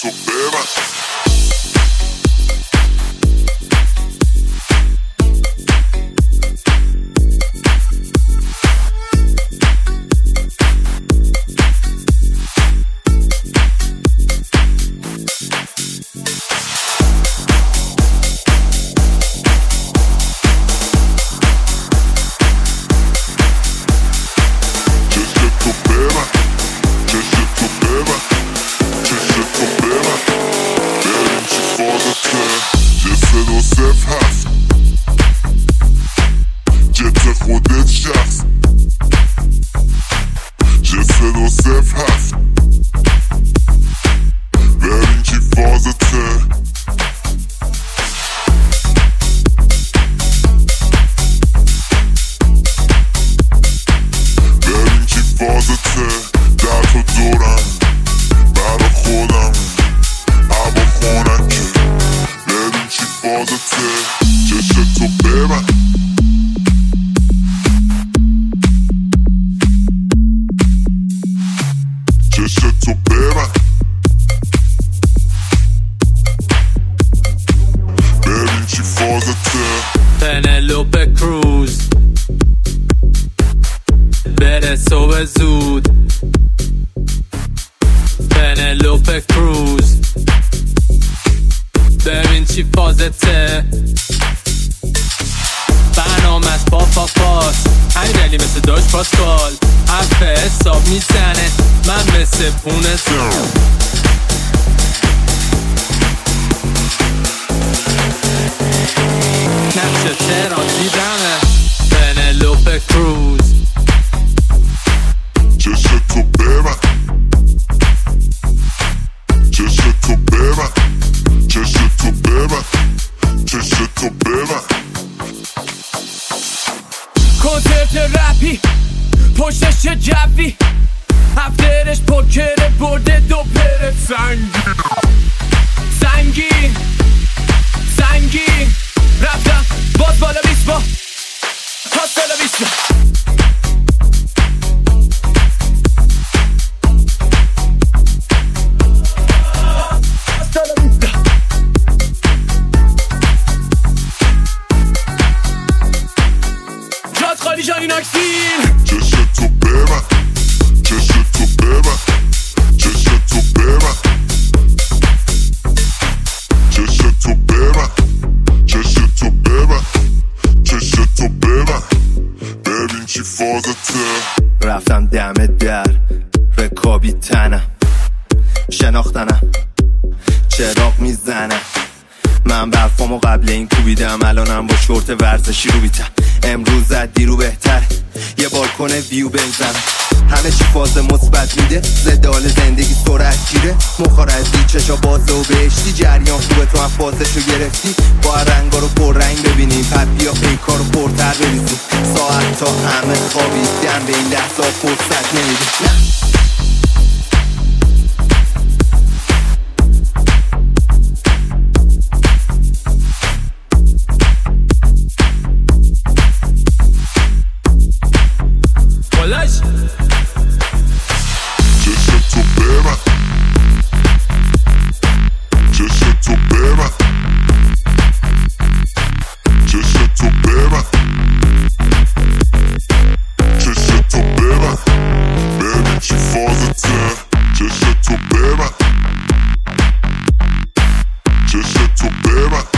تو ببن خودت شخص جسد و صف هست برین چی فازته برین چی فازته در تو دورم برا خودم عبا خونک برین چی فازته چشت تو ببن تو ببن ببین چی فازته پنلوپه کروز بره صبح زود پنلوپه کروز ببین چی فازته برنامه از پاس همین دلی مثل داش پاسکال حرف حساب میزنه من مثل پونه نقش تهران دیدمه پنلوپه کروز چشت تو ببن چشت تو ببن چشت تو ببن چشت تو ببن کنسرت رپی پشتش چه جوی هفترش پوکر برده دو پرت سنگین رفتم باز بالا 20 با هاستالا ویستا جات خالی جانی ناکسین چشت تو ببن چشت تو ببن چشت تو ببن چشت تو ببن چشت تو ببن چشت تو ببن ببین چی فازته رفتم دم در رکابی تنم شناختنم چراغ میزنم من برفامو قبل این کوبیدم الانم با شورت ورزشی رو بیتم امروز زد دیرو بهتر یه بالکن ویو بنزنم همه چی فاز مثبت میده زدال زندگی سرعت گیره مخارزی چشا بازه و بهشتی جریان خوبه تو هم فازشو گرفتی با رنگا رو پر رنگ ببینیم پپیا پیکا رو پرتر بریزیم ساعت تا همه خوابیدن به این لحظه فرصت نمیدیم چشت تو ببن چشت تو ببن چشت تو ببن چشت تو ببن ببین چی فازته چشت تو ببن چشت تو ببن